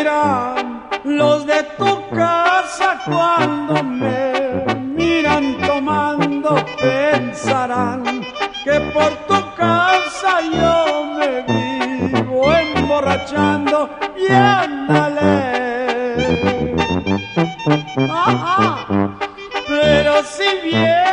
dirán los de tu casa cuando me miran tomando? Pensarán que por tu casa yo me vivo emborrachando y ándale. Pero si bien